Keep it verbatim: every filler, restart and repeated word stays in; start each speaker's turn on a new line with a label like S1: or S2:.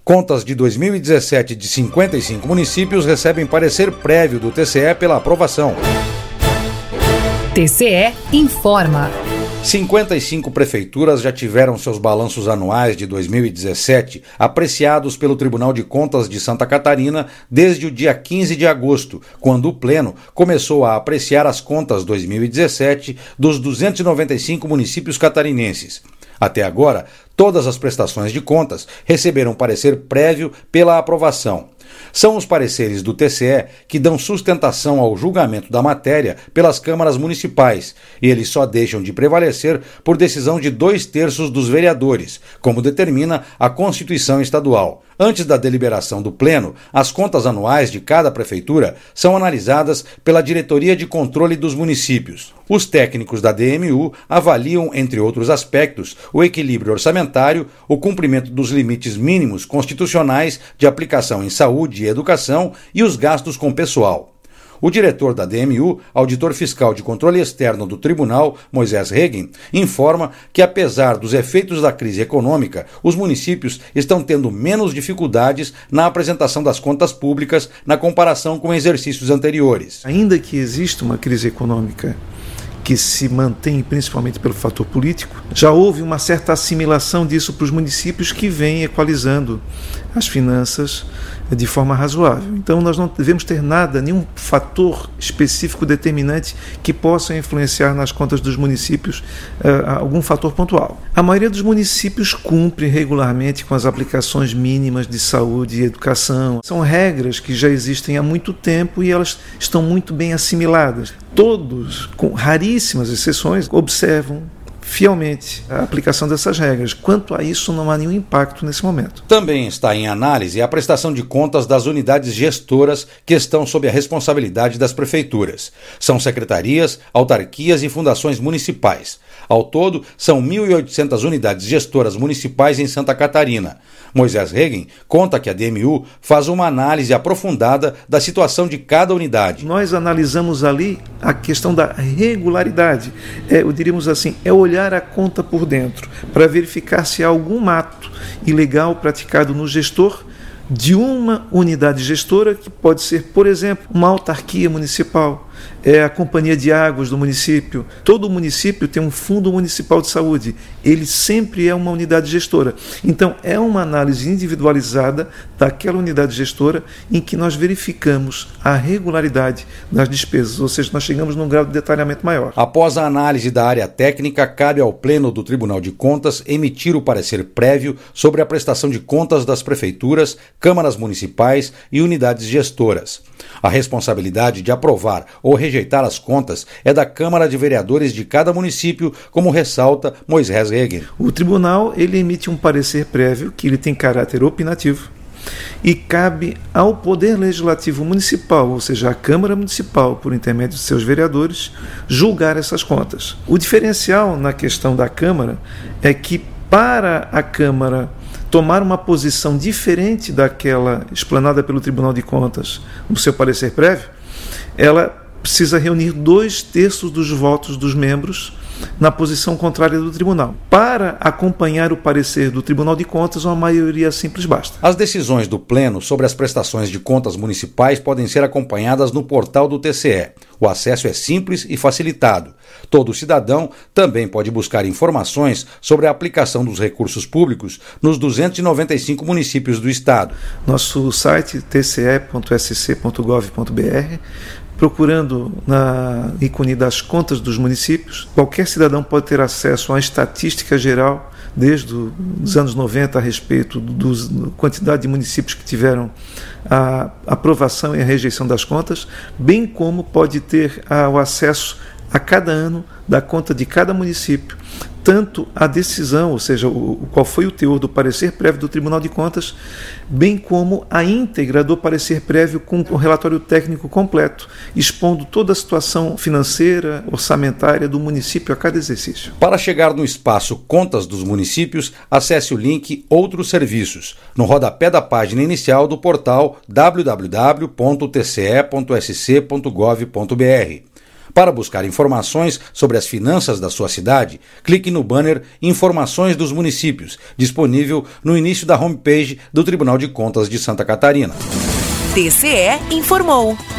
S1: Contas de dois mil e dezessete de cinquenta e cinco municípios recebem parecer prévio do T C E pela aprovação.
S2: T C E informa.
S1: cinquenta e cinco prefeituras já tiveram seus balanços anuais de dois mil e dezessete apreciados pelo Tribunal de Contas de Santa Catarina desde o dia quinze de agosto, quando o Pleno começou a apreciar as contas dois mil e dezessete dos duzentos e noventa e cinco municípios catarinenses. Até agora, todas as prestações de contas receberam parecer prévio pela aprovação. São os pareceres do T C E que dão sustentação ao julgamento da matéria pelas câmaras municipais, e eles só deixam de prevalecer por decisão de dois terços dos vereadores, como determina a Constituição Estadual. Antes da deliberação do Pleno, as contas anuais de cada prefeitura são analisadas pela Diretoria de Controle dos Municípios. Os técnicos da D M U avaliam, entre outros aspectos, o equilíbrio orçamentário, o cumprimento dos limites mínimos constitucionais de aplicação em saúde e educação e os gastos com pessoal. O diretor da D M U, auditor fiscal de controle externo do tribunal, Moisés Regen, informa que, apesar dos efeitos da crise econômica, os municípios estão tendo menos dificuldades na apresentação das contas públicas na comparação com exercícios anteriores.
S3: Ainda que exista uma crise econômica que se mantém principalmente pelo fator político, já houve uma certa assimilação disso para os municípios que vêm equalizando as finanças de forma razoável. Então nós não devemos ter nada, nenhum fator específico determinante que possa influenciar nas contas dos municípios uh, algum fator pontual. A maioria dos municípios cumpre regularmente com as aplicações mínimas de saúde e educação. São regras que já existem há muito tempo e elas estão muito bem assimiladas. Todos, com raríssimas exceções, observam fielmente a aplicação dessas regras. Quanto a isso, não há nenhum impacto nesse momento.
S1: Também está em análise a prestação de contas das unidades gestoras que estão sob a responsabilidade das prefeituras. São secretarias, autarquias e fundações municipais. Ao todo, são mil e oitocentas unidades gestoras municipais em Santa Catarina. Moisés Regen conta que a D M U faz uma análise aprofundada da situação de cada unidade.
S3: Nós analisamos ali a questão da regularidade. É, eu diríamos assim, é olhar a conta por dentro para verificar se há algum ato ilegal praticado no gestor de uma unidade gestora, que pode ser, por exemplo, uma autarquia municipal, é a companhia de águas do município. Todo município tem um fundo municipal de saúde, ele sempre é uma unidade gestora. Então é uma análise individualizada daquela unidade gestora em que nós verificamos a regularidade das despesas, ou seja, nós chegamos num grau de detalhamento maior.
S1: Após a análise da área técnica, cabe ao Pleno do Tribunal de Contas emitir o parecer prévio sobre a prestação de contas das prefeituras, câmaras municipais e unidades gestoras. A responsabilidade de aprovar ou rejeitar as contas é da Câmara de Vereadores de cada município, como ressalta Moisés Regen.
S3: O tribunal ele emite um parecer prévio que ele tem caráter opinativo e cabe ao Poder Legislativo Municipal, ou seja, à Câmara Municipal, por intermédio de seus vereadores, julgar essas contas. O diferencial na questão da Câmara é que, para a Câmara tomar uma posição diferente daquela explanada pelo Tribunal de Contas no seu parecer prévio, ela precisa reunir dois terços dos votos dos membros na posição contrária do tribunal. Para acompanhar o parecer do Tribunal de Contas, uma maioria simples basta.
S1: As decisões do Pleno sobre as prestações de contas municipais podem ser acompanhadas no portal do T C E. O acesso é simples e facilitado. Todo cidadão também pode buscar informações sobre a aplicação dos recursos públicos nos duzentos e noventa e cinco municípios do estado.
S3: Nosso site t c e ponto s c ponto gov ponto b r, procurando na ícone das contas dos municípios, qualquer cidadão pode ter acesso à estatística geral desde os anos noventa a respeito da quantidade de municípios que tiveram a aprovação e a rejeição das contas, bem como pode ter o acesso a cada ano da conta de cada município, tanto a decisão, ou seja, o, qual foi o teor do parecer prévio do Tribunal de Contas, bem como a íntegra do parecer prévio com o relatório técnico completo, expondo toda a situação financeira, orçamentária do município a cada exercício.
S1: Para chegar no espaço Contas dos Municípios, acesse o link Outros Serviços, no rodapé da página inicial do portal w w w ponto t c e ponto s c ponto gov ponto b r. Para buscar informações sobre as finanças da sua cidade, clique no banner Informações dos Municípios, disponível no início da homepage do Tribunal de Contas de Santa Catarina.
S2: T C E informou.